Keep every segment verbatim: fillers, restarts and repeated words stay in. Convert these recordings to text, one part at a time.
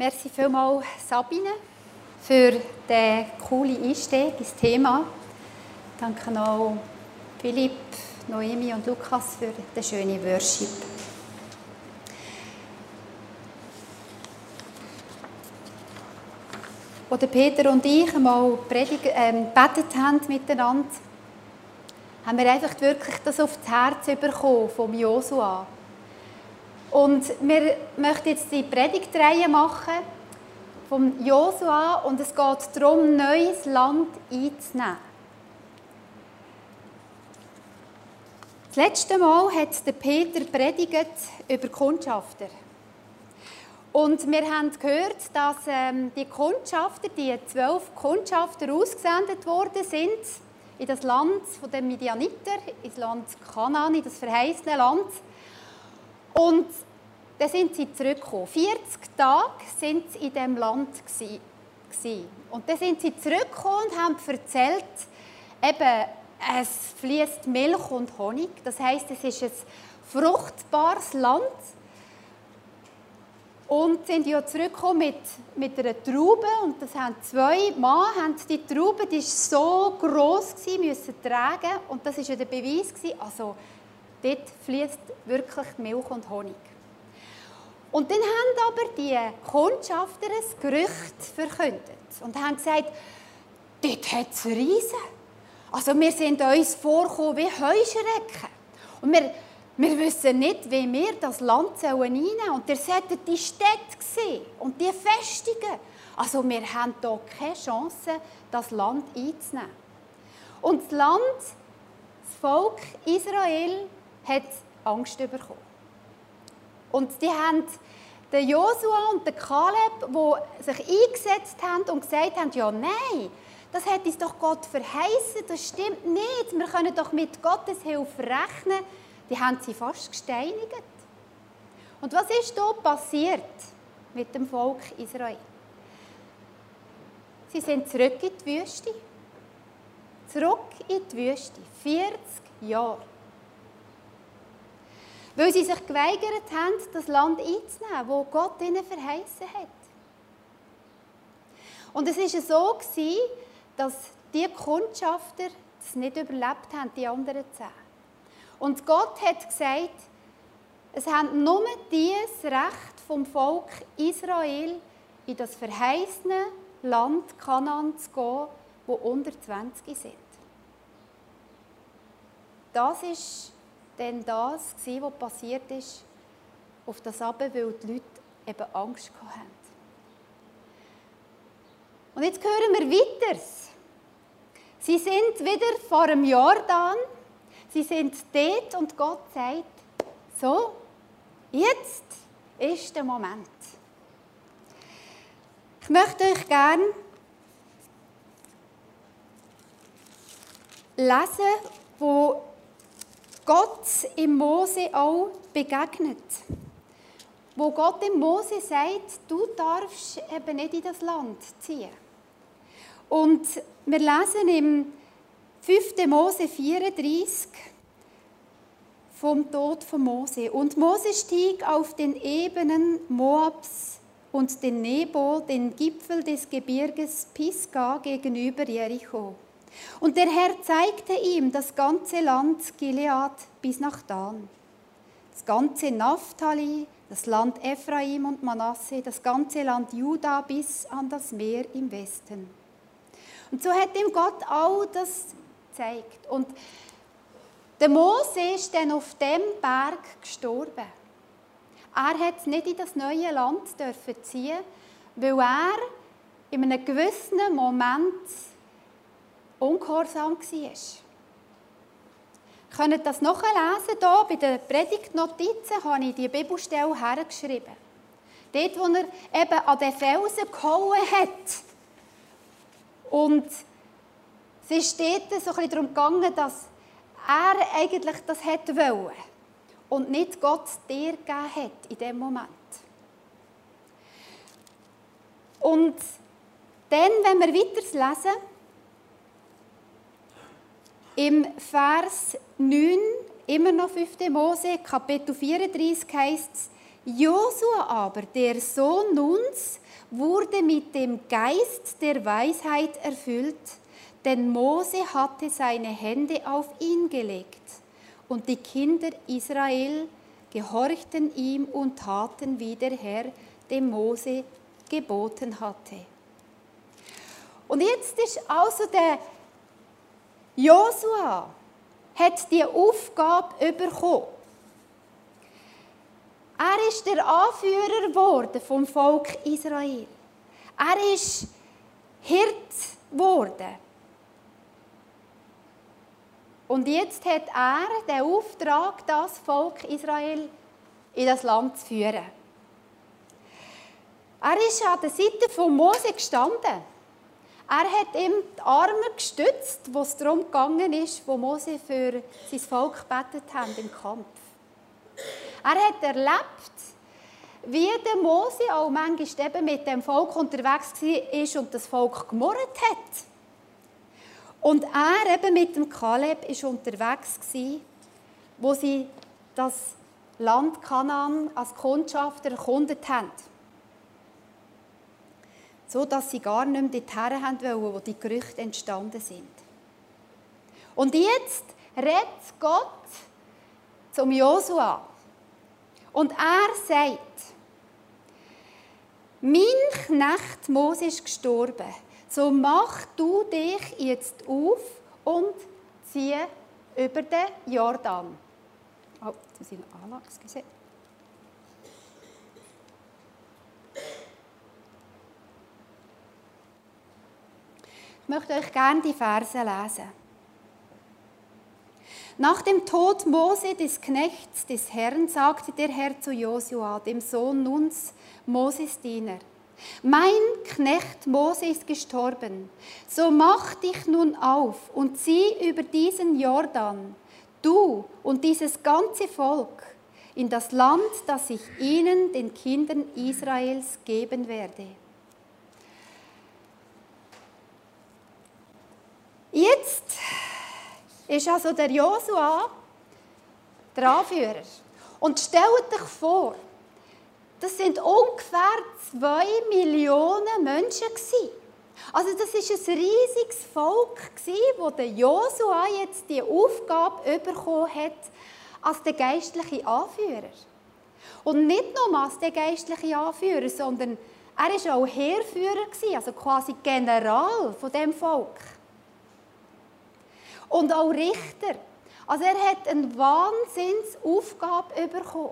Merci vielmals, Sabine, für den coolen Einstieg ins Thema. Danke auch Philipp, Noemi und Lukas für den schönen Worship. Als Peter und ich einmal predigt, äh, gebetet haben miteinander, haben wir einfach wirklich das auf das Herz bekommen vom Josua. Und wir möchten jetzt die Predigtreihe machen vom Josua und es geht darum, neues Land einzunehmen. Das letzte Mal hat der Peter predigt über Kundschafter. Und wir haben gehört, dass ähm, die Kundschafter, die zwölf Kundschafter ausgesendet worden sind in das Land der Midianiter, ins Land Kanaan, in das verheißene Land. Und dann sind sie zurückgekommen. vierzig Tage sind sie in diesem Land gewesen. Und dann sind sie zurückgekommen und haben erzählt, eben, es fließt Milch und Honig. Das heisst, es ist ein fruchtbares Land. Und sind ja zurückgekommen mit, mit einer Traube. Und das haben zwei Mann haben die Traube, die war so gross, müssen tragen. Und das war ja der Beweis. Also, dort fließt wirklich Milch und Honig. Und dann haben aber die Kundschafter ein Gerücht verkündet. Und haben gesagt, dort hat es Riesen. Also wir sind uns vorgekommen wie Heuschrecken. Und wir, wir wissen nicht, wie wir das Land einnehmen sollen. Und ihr solltet die Städte sehen und die Festungen. Also wir haben hier keine Chance, das Land einzunehmen. Und das Land, das Volk Israel, hat Angst bekommen. Und die haben den Josua und den Kaleb, die sich eingesetzt haben und gesagt haben, ja nein, das hat uns doch Gott verheißen, das stimmt nicht, wir können doch mit Gottes Hilfe rechnen. Die haben sie fast gesteinigt. Und was ist da passiert mit dem Volk Israel? Sie sind zurück in die Wüste. Zurück in die Wüste. vierzig Jahre. Weil sie sich geweigert haben, das Land einzunehmen, das Gott ihnen verheißen hat. Und es war so, dass die Kundschafter es nicht überlebt haben, die anderen zehn. Und Gott hat gesagt, es haben nur die das Recht vom Volk Israel, in das verheißene Land Kanaan zu gehen, wo unter zwanzig sind. Das ist denn das, was passiert ist, auf das Abend, weil die Leute eben Angst hatten. Und jetzt hören wir weiter. Sie sind wieder vor dem Jordan. Sie sind dort und Gott sagt, so, jetzt ist der Moment. Ich möchte euch gerne lesen, wo Gott im Mose auch begegnet. Wo Gott im Mose sagt, du darfst eben nicht in das Land ziehen. Und wir lesen im fünften Mose vierunddreißig vom Tod von Mose. Und Mose stieg auf den Ebenen Moabs und den Nebo, den Gipfel des Gebirges Pisgah gegenüber Jericho. Und der Herr zeigte ihm das ganze Land Gilead bis nach Dan, das ganze Naphtali, das Land Ephraim und Manasse, das ganze Land Juda bis an das Meer im Westen. Und so hat ihm Gott all das gezeigt. Und der Mose ist dann auf dem Berg gestorben. Er hat nicht in das neue Land ziehen, weil er in einem gewissen Moment ungehorsam war. Ihr könnt das nachlesen, hier bei den Predigtnotizen habe ich die Bibelstelle hergeschrieben. Dort, wo er eben an den Felsen gehauen hat. Und es ist dort so ein bisschen darum gegangen, dass er eigentlich das hätte wollen und nicht Gott dir gegeben hat in dem Moment. Und dann, wenn wir weiter lesen, im Vers neun, immer noch fünfte Mose, Kapitel vierunddreißig, heisst es, Josua aber, der Sohn Nuns, wurde mit dem Geist der Weisheit erfüllt, denn Mose hatte seine Hände auf ihn gelegt. Und die Kinder Israel gehorchten ihm und taten, wie der Herr dem Mose geboten hatte. Und jetzt ist also der Josua, hat die Aufgabe bekommen. Er ist der Anführer geworden vom Volk Israel. Er ist Hirt geworden. Und jetzt hat er den Auftrag, das Volk Israel in das Land zu führen. Er ist an der Seite von Mose gestanden. Er hat ihm die Arme gestützt, wo es darum gegangen ist, wo Mose für sein Volk gebetet hat im Kampf. Er hat erlebt, wie der Mose auch manchmal eben mit dem Volk unterwegs war und das Volk gemurrt hat. Und er eben mit dem Kaleb war unterwegs, wo sie das Land Kanaan als Kundschafter erkundet haben. So dass sie gar nicht mehr dorthin haben wollen, wo die Gerüchte entstanden sind. Und jetzt redet Gott zum Josua. Und er sagt, mein Knecht Mose ist gestorben, so mach du dich jetzt auf und zieh über den Jordan. Oh, jetzt muss ich noch anlassen, excuse. Ich möchte euch gerne die Verse lesen. Nach dem Tod Mose, des Knechts des Herrn, sagte der Herr zu Josua, dem Sohn Nuns, Moses Diener: Mein Knecht Mose ist gestorben, so mach dich nun auf und zieh über diesen Jordan, du und dieses ganze Volk, in das Land, das ich ihnen, den Kindern Israels, geben werde. Jetzt ist also der Josua der Anführer. Und stellt euch vor, das sind ungefähr zwei Millionen Menschen gewesen. Also das ist ein riesiges Volk gewesen, wo der Josua jetzt die Aufgabe bekommen hat als der geistliche Anführer. Und nicht nur als der geistliche Anführer, sondern er war auch Heerführer gewesen, also quasi General von dem Volk. Und auch Richter. Also er hat eine Wahnsinnsaufgabe bekommen.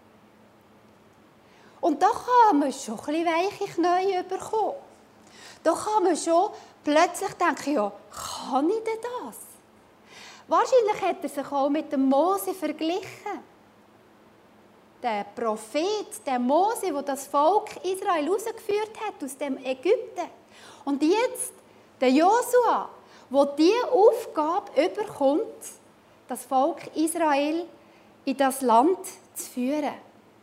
Und da kann man schon ein bisschen weiche Knie bekommen. Da kann man schon plötzlich denken, ja, kann ich denn das? Wahrscheinlich hat er sich auch mit dem Mose verglichen. Der Prophet, der Mose, der das Volk Israel herausgeführt hat aus dem Ägypten. Und jetzt der Josua, der diese Aufgabe überkommt, das Volk Israel in das Land zu führen.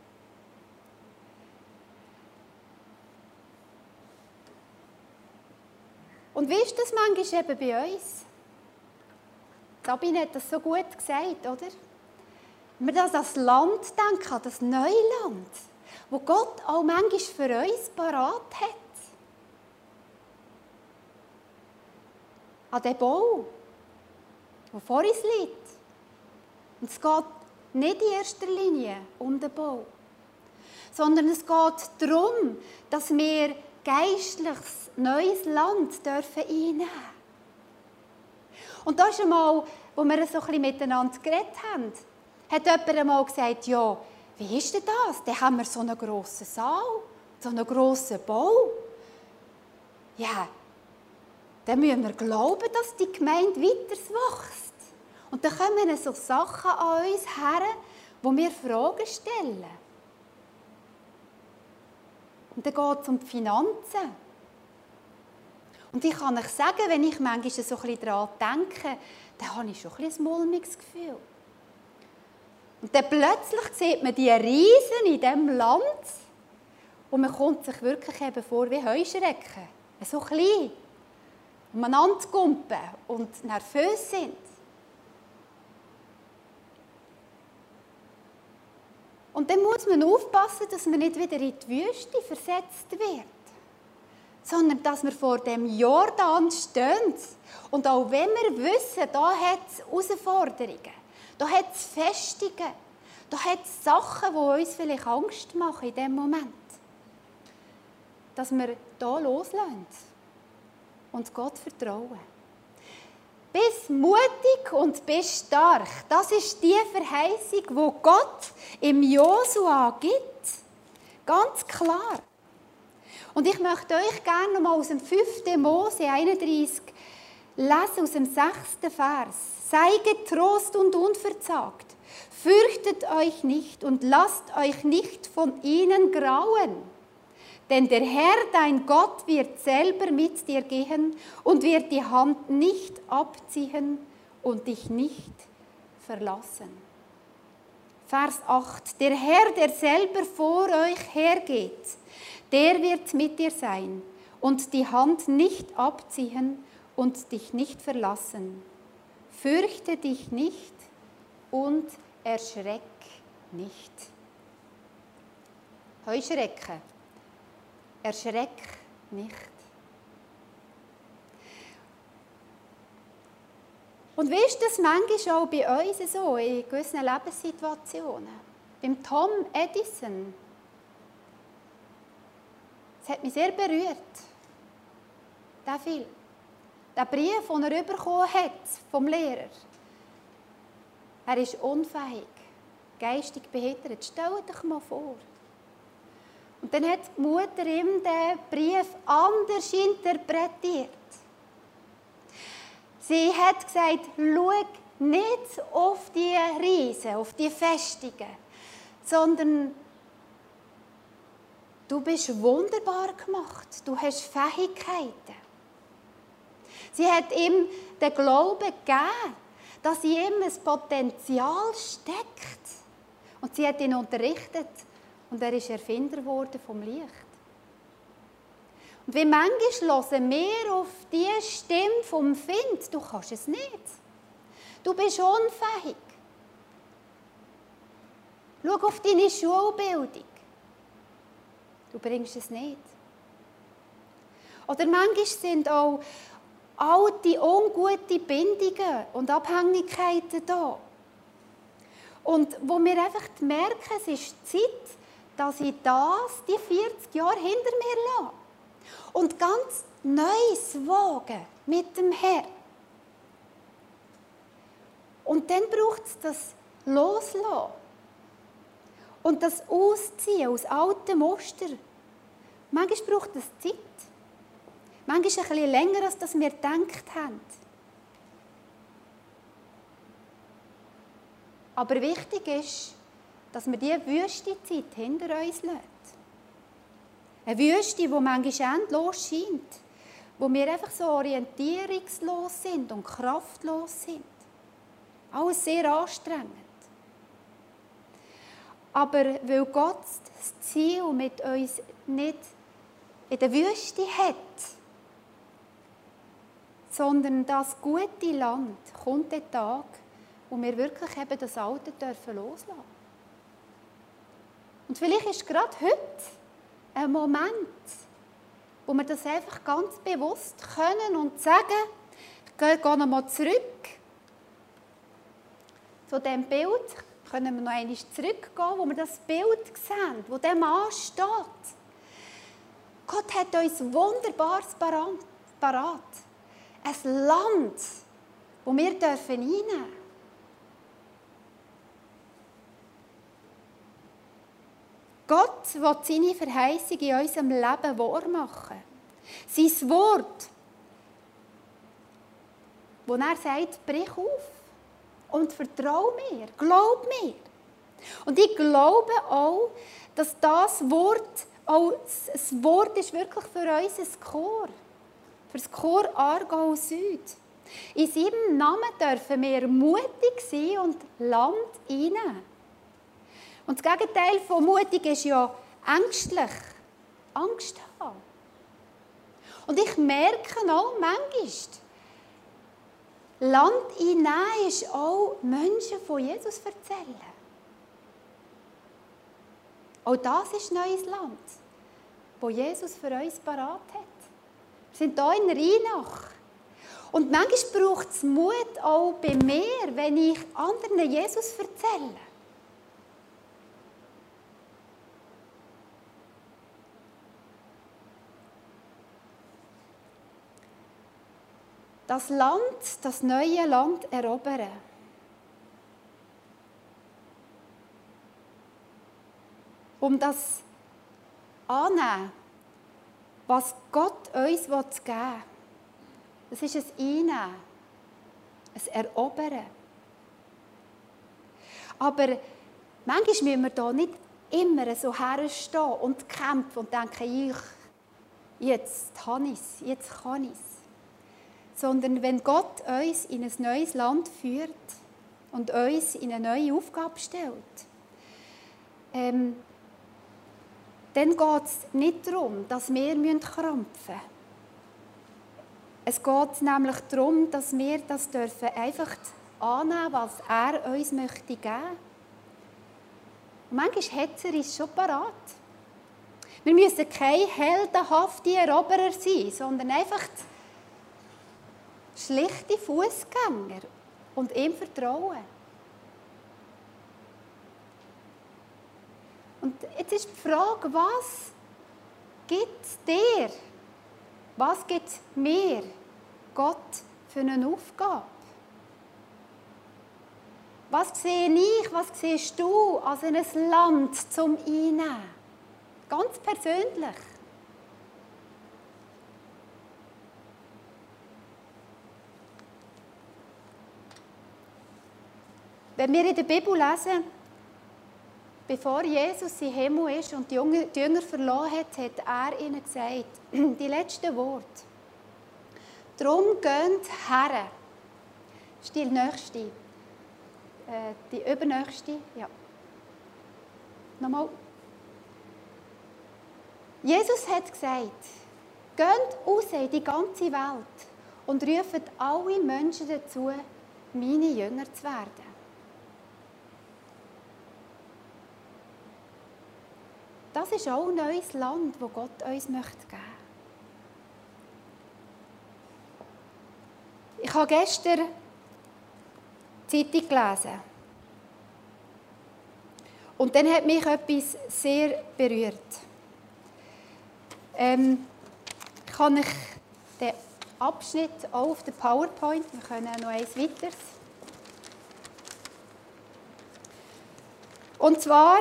Und wie ist das manchmal eben bei uns? Sabine hat das so gut gesagt, oder? Wenn wir das als Land denken, an das neue Land, wo Gott auch manchmal für uns parat hat. An den Bau, der vor uns liegt. Und es geht nicht in erster Linie um den Bau, sondern es geht darum, dass wir geistliches neues Land dürfen einnehmen dürfen. Und da ist einmal, wo wir so ein bisschen miteinander geredet haben, hat jemand einmal gesagt, ja, wie ist denn das? Dann haben wir so einen grossen Saal, so einen grossen Bau. Ja, dann müssen wir glauben, dass die Gemeinde weiter wächst. Und dann kommen so Sachen an uns her, wo wir Fragen stellen. Und dann geht es um die Finanzen. Und ich kann euch sagen, wenn ich manchmal so ein bisschen daran denke, dann habe ich schon ein bisschen ein mulmiges Gefühl. Und dann plötzlich sieht man die Riesen in diesem Land und man kommt sich wirklich eben vor wie Heuschrecken. So klein. Umeinander gumpen und nervös sind. Und dann muss man aufpassen, dass man nicht wieder in die Wüste versetzt wird. sondern dass wir vor dem Jordan stehen. Und auch wenn wir wissen, da hat es Herausforderungen, da hat es Festungen, da hat es Sachen, die uns vielleicht Angst machen in diesem Moment, dass wir hier loslassen und Gott vertrauen. Bist mutig und bist stark. Das ist die Verheißung, die Gott im Josua gibt. Ganz klar. Und ich möchte euch gerne noch mal aus dem fünften Mose einunddreißig lesen, aus dem sechsten Vers. Sei getrost und unverzagt. Fürchtet euch nicht und lasst euch nicht von ihnen grauen. Denn der Herr, dein Gott, wird selber mit dir gehen und wird die Hand nicht abziehen und dich nicht verlassen. Vers acht. Der Herr, der selber vor euch hergeht, der wird mit dir sein und die Hand nicht abziehen und dich nicht verlassen. Fürchte dich nicht und erschreck nicht. Heuschrecken. Erschreck nicht. Und wie ist das manchmal auch bei uns so, in gewissen Lebenssituationen? Beim Tom Edison. Das hat mich sehr berührt. Der Film. Der Brief, den er bekommen hat vom Lehrer. Er ist unfähig, geistig behindert. Stellt euch mal vor. Und dann hat die Mutter ihm den Brief anders interpretiert. Sie hat gesagt, schau nicht auf die Riesen, auf die Festungen, sondern du bist wunderbar gemacht, du hast Fähigkeiten. Sie hat ihm den Glauben gegeben, dass in ihm ein Potenzial steckt. Und sie hat ihn unterrichtet. Und er ist Erfinder geworden vom Licht. Und wie manchmal hören wir auf die Stimme vom Find, du kannst es nicht. Du bist unfähig. Schau auf deine Schulbildung. Du bringst es nicht. Oder manchmal sind auch alte, ungute Bindungen und Abhängigkeiten da. Und wo wir einfach merken, es ist Zeit, dass ich das, die vierzig Jahre hinter mir lasse. Und ganz Neues wagen mit dem Herrn. Und dann braucht es das Loslassen. Und das Ausziehen aus alten Mustern. Manchmal braucht es Zeit. Manchmal ein bisschen länger, als wir gedacht haben. Aber wichtig ist, dass wir diese Wüstezeit hinter uns lassen. Eine Wüste, die manchmal endlos scheint, wo wir einfach so orientierungslos sind und kraftlos sind. Alles sehr anstrengend. Aber weil Gott das Ziel mit uns nicht in der Wüste hat, sondern das gute Land kommt der Tag, wo wir wirklich eben das Alte dürfen loslassen. Und vielleicht ist gerade heute ein Moment, wo wir das einfach ganz bewusst können und sagen, ich gehe noch mal zurück zu diesem Bild, können wir noch einmal zurückgehen, wo wir das Bild sehen, wo der Mann steht. Gott hat uns Wunderbares parat. Ein Land, wo wir einnehmen dürfen. Gott will seine Verheißung in unserem Leben wahrmachen. Sein Wort, wo er sagt, brich auf und vertrau mir, glaub mir. Und ich glaube auch, dass das Wort, auch das Wort ist wirklich für uns ein Chor, für das Chor Aargau Süd. In seinem Namen dürfen wir mutig sein und Land einnehmen. Und das Gegenteil von mutig ist ja ängstlich. Angst haben. Und ich merke auch manchmal, Land einnehmen ist auch Menschen von Jesus erzählen. Auch das ist neues Land, das Jesus für uns parat hat. Wir sind hier in Rheinach. Und manchmal braucht es Mut auch bei mir, wenn ich anderen Jesus erzähle. Das Land, das neue Land erobern. Um das anzunehmen, was Gott uns geben will. Das ist ein Einnehmen, ein Erobern. Aber manchmal müssen wir hier nicht immer so herstehen und kämpfen und denken, ich, jetzt habe ich es, jetzt kann ich es. Sondern wenn Gott uns in ein neues Land führt und uns in eine neue Aufgabe stellt, ähm, dann geht es nicht darum, dass wir krampfen müssen. Es geht nämlich darum, dass wir das dürfen einfach annehmen, was er uns möchte geben. Und manchmal hat er uns schon parat. Wir müssen keine heldenhaften Eroberer sein, sondern einfach schlichte Fußgänger und ihm vertrauen. Und jetzt ist die Frage, was gibt es dir? Was gibt mir Gott für eine Aufgabe? Was sehe ich, was siehst du als ein Land zum Einnehmen? Ganz persönlich. Wenn wir in der Bibel lesen, bevor Jesus im Himmel ist und die Jünger verloren hat, hat er ihnen gesagt, die letzten Worte. Darum geht her. Das ist die nächste. Äh, die übernächste. Ja. Nochmal. Jesus hat gesagt, geht raus in die ganze Welt und ruft alle Menschen dazu, meine Jünger zu werden. Das ist auch ein neues Land, das Gott uns geben möchte. Ich habe gestern die Zeitung gelesen. Und dann hat mich etwas sehr berührt. Ähm, kann ich den Abschnitt auch auf der PowerPoint, wir können noch eins weiteres. Und zwar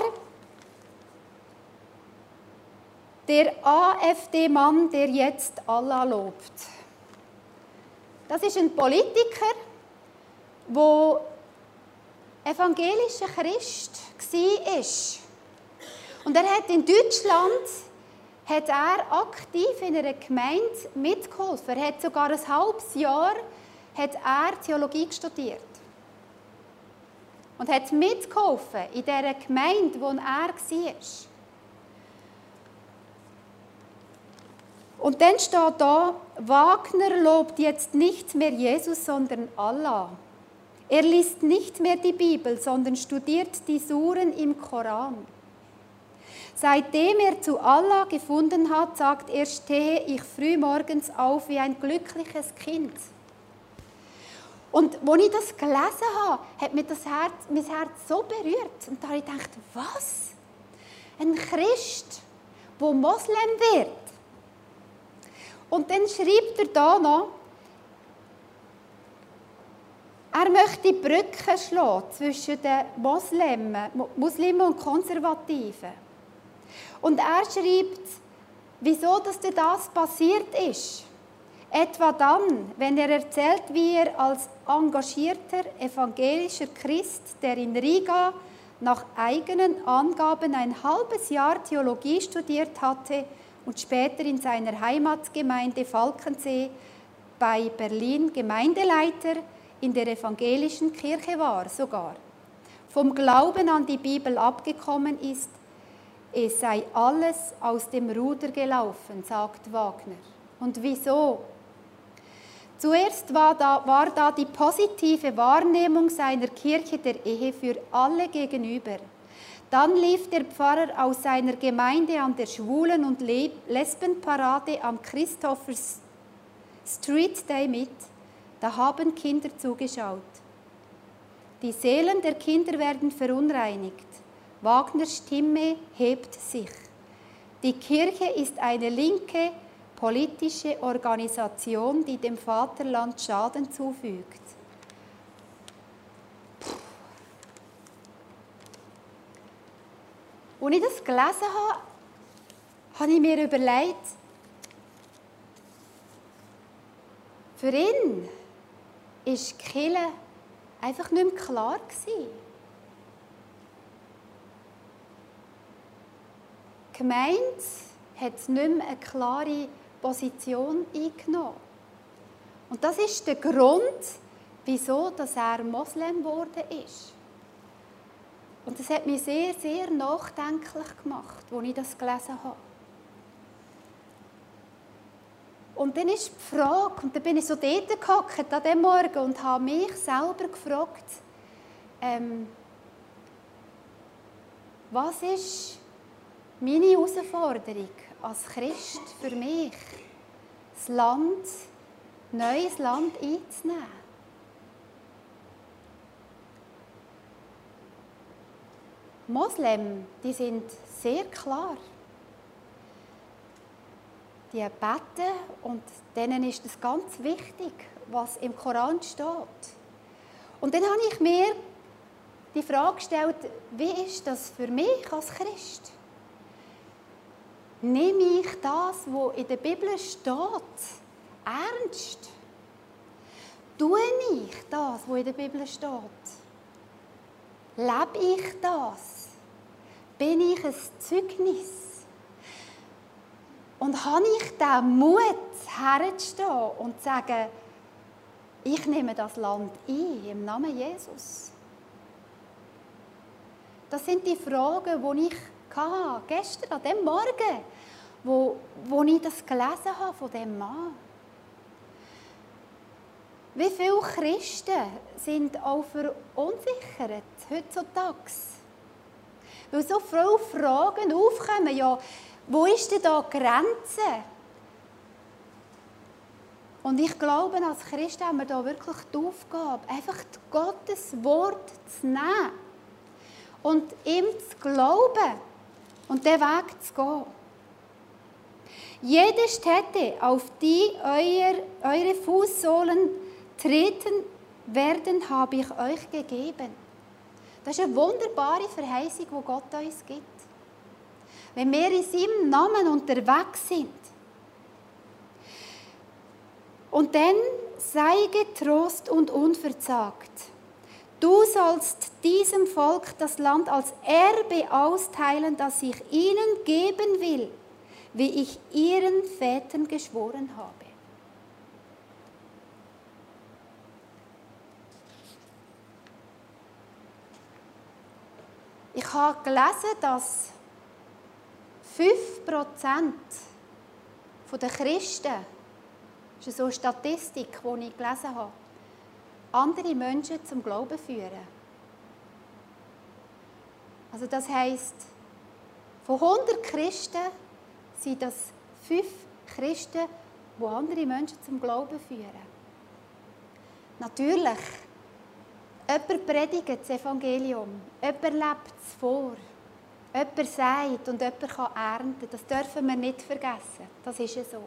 der AfD-Mann, der jetzt Allah lobt. Das ist ein Politiker, der evangelischer Christ war. Und er hat in Deutschland hat er aktiv in einer Gemeinde mitgeholfen. Er hat sogar ein halbes Jahr hat er Theologie studiert. Und hat mitgeholfen in dieser Gemeinde, wo er war. Und dann steht da, Wagner lobt jetzt nicht mehr Jesus, sondern Allah. Er liest nicht mehr die Bibel, sondern studiert die Suren im Koran. Seitdem er zu Allah gefunden hat, sagt er, stehe ich frühmorgens auf wie ein glückliches Kind. Und als ich das gelesen habe, hat mich das Herz, mein Herz so berührt. Und da habe ich gedacht, was? Ein Christ, der Moslem wird. Und dann schreibt er da noch, er möchte Brücken schlagen zwischen den Moslemen, Muslimen und Konservativen. Und er schreibt, wieso dass das passiert ist. Etwa dann, wenn er erzählt, wie er als engagierter evangelischer Christ, der in Riga nach eigenen Angaben ein halbes Jahr Theologie studiert hatte und später in seiner Heimatgemeinde Falkensee bei Berlin Gemeindeleiter in der evangelischen Kirche war sogar, vom Glauben an die Bibel abgekommen ist, es sei alles aus dem Ruder gelaufen, sagt Wagner. Und wieso? Zuerst war da, war da die positive Wahrnehmung seiner Kirche der Ehe für alle gegenüber. Dann lief der Pfarrer aus seiner Gemeinde an der Schwulen- und Lesbenparade am Christophers, Street Day mit. Da haben Kinder zugeschaut. Die Seelen der Kinder werden verunreinigt. Wagners Stimme hebt sich. Die Kirche ist eine linke politische Organisation, die dem Vaterland Schaden zufügt. Als ich das gelesen habe, habe ich mir überlegt, für ihn war die Kirche einfach nicht mehr klar gewesen. Die Gemeinde hat nicht mehr eine klare Position eingenommen. Und das ist der Grund, wieso dass er Moslem geworden ist. Und das hat mich sehr, sehr nachdenklich gemacht, als ich das gelesen habe. Und dann ist die Frage, und dann bin ich so dort gehockt an diesem Morgen und habe mich selber gefragt, ähm, was ist meine Herausforderung als Christ für mich, das Land, neues Land einzunehmen? Moslem, die sind sehr klar. Die beten und denen ist es ganz wichtig, was im Koran steht. Und dann habe ich mir die Frage gestellt, wie ist das für mich als Christ? Nehme ich das, was in der Bibel steht, ernst? Tue ich das, was in der Bibel steht? Lebe ich das? Bin ich ein Zeugnis? Und habe ich den Mut, herzustehen und zu sagen, ich nehme das Land ein, im Namen Jesus? Das sind die Fragen, die ich hatte, gestern, an dem Morgen, wo, wo ich das gelesen habe von diesem Mann. Wie viele Christen sind auch verunsichert heutzutage? Weil so viele Fragen aufkommen, ja, wo ist denn da die Grenze? Und ich glaube, als Christen haben wir da wirklich die Aufgabe, einfach Gottes Wort zu nehmen und ihm zu glauben und den Weg zu gehen. Jede Stätte, auf die euer, eure Fußsohlen treten werden, habe ich euch gegeben. Das ist eine wunderbare Verheißung, die Gott uns gibt. Wenn wir in seinem Namen unterwegs sind. Und dann sei getrost und unverzagt. Du sollst diesem Volk das Land als Erbe austeilen, das ich ihnen geben will, wie ich ihren Vätern geschworen habe. Ich habe gelesen, dass fünf Prozent der Christen, das ist so eine Statistik, die ich gelesen habe, andere Menschen zum Glauben führen. Also das heisst, von hundert Christen sind das fünf Christen, die andere Menschen zum Glauben führen. Natürlich, jemand predigt das Evangelium, jemand lebt es vor, jemand sagt und jemand kann ernten. Das dürfen wir nicht vergessen. Das ist ja so.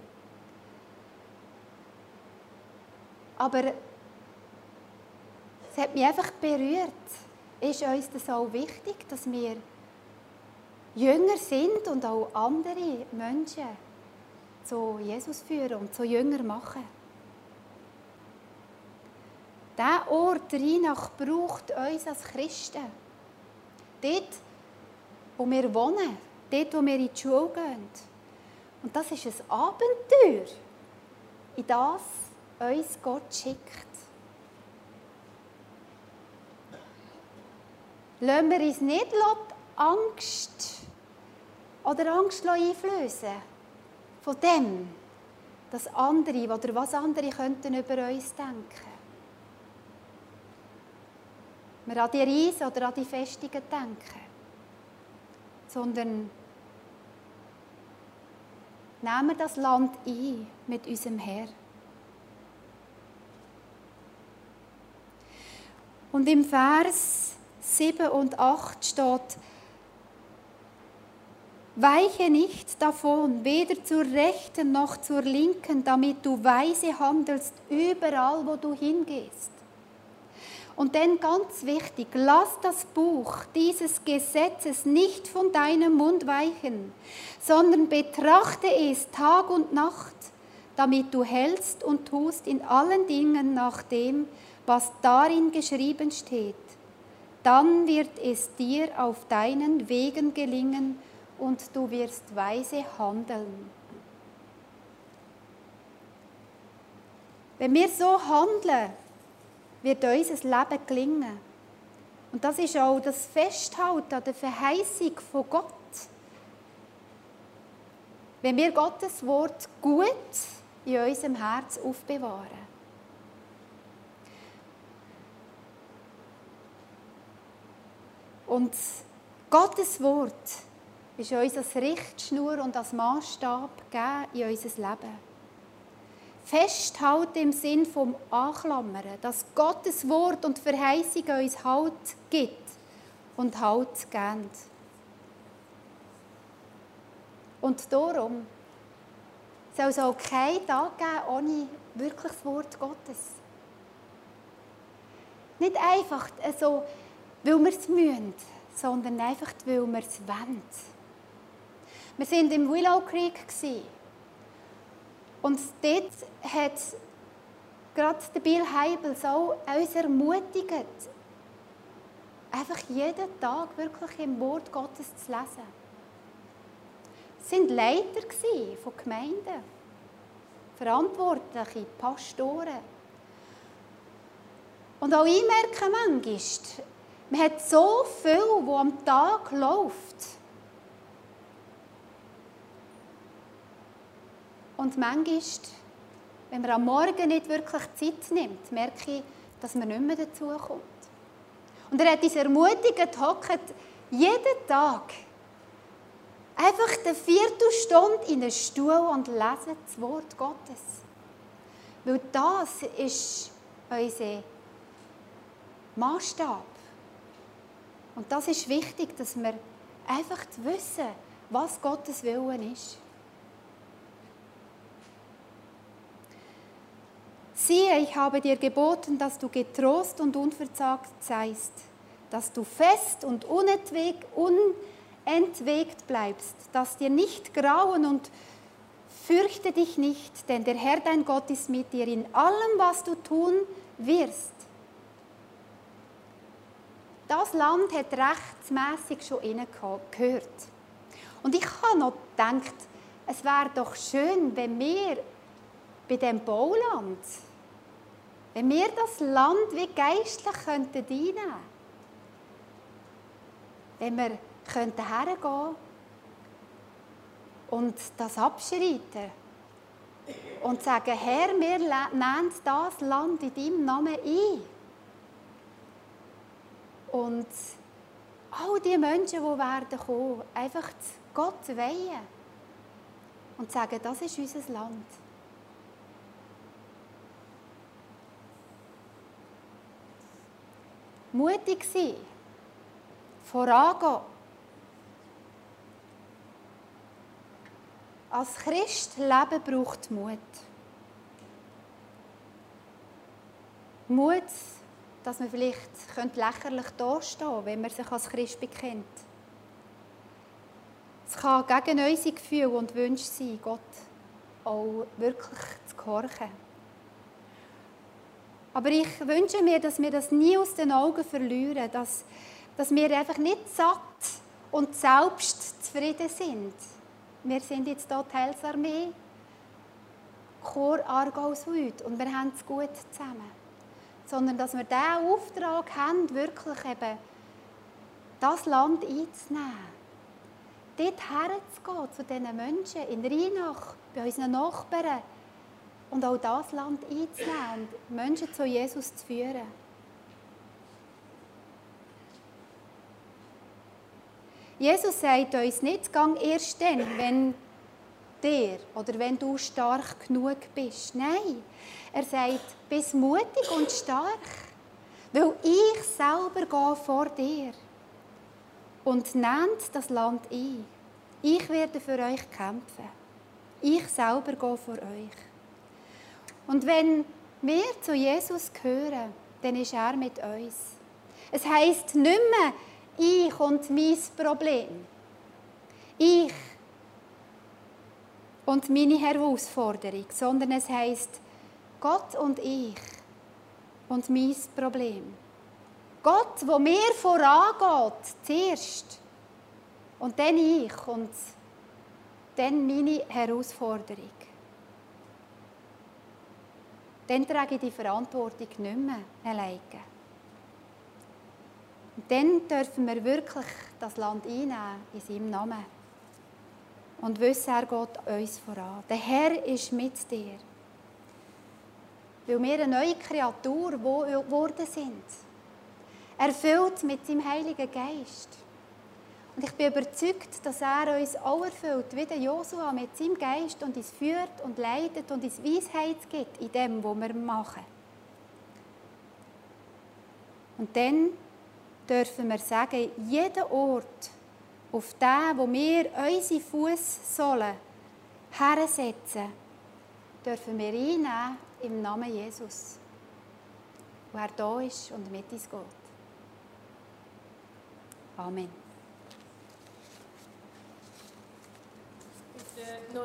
Aber es hat mich einfach berührt. Ist uns das auch wichtig, dass wir Jünger sind und auch andere Menschen zu Jesus führen und zu Jünger machen? Dieser Ort Rheinach braucht uns als Christen. Dort, wo wir wohnen, dort, wo wir in die Schule gehen. Und das ist ein Abenteuer, in das uns Gott schickt. Lassen wir uns nicht Angst oder Angst einflößen von dem, dass andere oder was andere könnten über uns denken. Wir an die Riesen oder an die Festungen denken, sondern nehmen wir das Land ein mit unserem Herrn. Und im Vers sieben und acht steht: Weiche nicht davon, weder zur Rechten noch zur Linken, damit du weise handelst überall, wo du hingehst. Und dann ganz wichtig, lass das Buch dieses Gesetzes nicht von deinem Mund weichen, sondern betrachte es Tag und Nacht, damit du hältst und tust in allen Dingen nach dem, was darin geschrieben steht. Dann wird es dir auf deinen Wegen gelingen und du wirst weise handeln. Wenn wir so handeln, wird unser Leben gelingen. Und das ist auch das Festhalten an der Verheißung von Gott. Wenn wir Gottes Wort gut in unserem Herz aufbewahren. Und Gottes Wort ist uns als Richtschnur und als Maßstab gegeben in unser Leben. Festhalten im Sinn vom Anklammern, dass Gottes Wort und Verheißung uns Halt gibt und Halt geben. Und darum soll es auch keinen Tag geben ohne wirklich das Wort Gottes. Nicht einfach so, weil wir es müssen, sondern einfach, weil wir es wollen. Wir waren im Willow Creek. Und dort hat gerade der Bill Heibels auch uns ermutigt, einfach jeden Tag wirklich im Wort Gottes zu lesen. Es waren Leiter von Gemeinden, Verantwortliche, Pastoren. Und auch ich merke manchmal, man hat so viel, was am Tag läuft. Und manchmal, wenn man am Morgen nicht wirklich Zeit nimmt, merke ich, dass man nicht mehr dazu kommt. Und er hat uns ermutigt, hockt jeden Tag einfach eine Viertelstunde in einen Stuhl und lesen das Wort Gottes. Weil das ist unser Maßstab. Und das ist wichtig, dass wir einfach wissen, was Gottes Willen ist. Siehe, ich habe dir geboten, dass du getrost und unverzagt seist, dass du fest und unentwegt, unentwegt bleibst, dass dir nicht grauen und fürchte dich nicht, denn der Herr dein Gott ist mit dir in allem, was du tun wirst. Das Land hat rechtsmässig schon hineingehört. Und ich habe noch gedacht, es wäre doch schön, wenn wir bei diesem Bauland, wenn wir das Land wie geistlich könnten einnehmen, wenn wir könnten hergehen und das abschreiten und sagen, Herr, wir nehmen das Land in deinem Namen ein. Und all die Menschen, die werden kommen, einfach Gott weihen und sagen, das ist unser Land. Mutig sein, vorangehen. Als Christ leben braucht Mut. Mut, dass man vielleicht lächerlich dastehen könnte, wenn man sich als Christ bekennt. Es kann gegen unsere Gefühle und Wünsche sein, Gott auch wirklich zu gehorchen. Aber ich wünsche mir, dass wir das nie aus den Augen verlieren, dass, dass wir einfach nicht satt und selbst zufrieden sind. Wir sind jetzt hier die Heilsarmee, Chor Aargau-Süd, und wir haben es gut zusammen. Sondern dass wir diesen Auftrag haben, wirklich eben das Land einzunehmen. Dort herzugehen, zu diesen Menschen, in Rheinach, bei unseren Nachbarn, und auch das Land einzunehmen und Menschen zu Jesus zu führen. Jesus sagt uns nicht, gang erst dann, wenn dir oder wenn du stark genug bist. Nein, er sagt, bist mutig und stark. Weil ich selber gehe vor dir und nehmt das Land ein. Ich werde für euch kämpfen. Ich selber gehe vor euch. Und wenn wir zu Jesus gehören, dann ist er mit uns. Es heisst nicht mehr ich und mein Problem. Ich und meine Herausforderung, sondern es heisst Gott und ich und mein Problem. Gott, wo mir vorangeht, zuerst. Und dann ich und dann meine Herausforderung. Dann trage ich die Verantwortung nicht mehr alleine. Und dann dürfen wir wirklich das Land einnehmen in seinem Namen. Und wissen, er geht uns voran. Der Herr ist mit dir. Weil wir eine neue Kreatur geworden sind. Erfüllt mit seinem Heiligen Geist. Und ich bin überzeugt, dass er uns auch erfüllt, wie der Josua mit seinem Geist und uns führt und leitet und uns Weisheit gibt in dem, was wir machen. Und dann dürfen wir sagen, jeder Ort, auf den, wo wir unsere Fußsohlen hersetzen, dürfen wir einnehmen im Namen Jesus, wo er da ist und mit uns geht. Amen.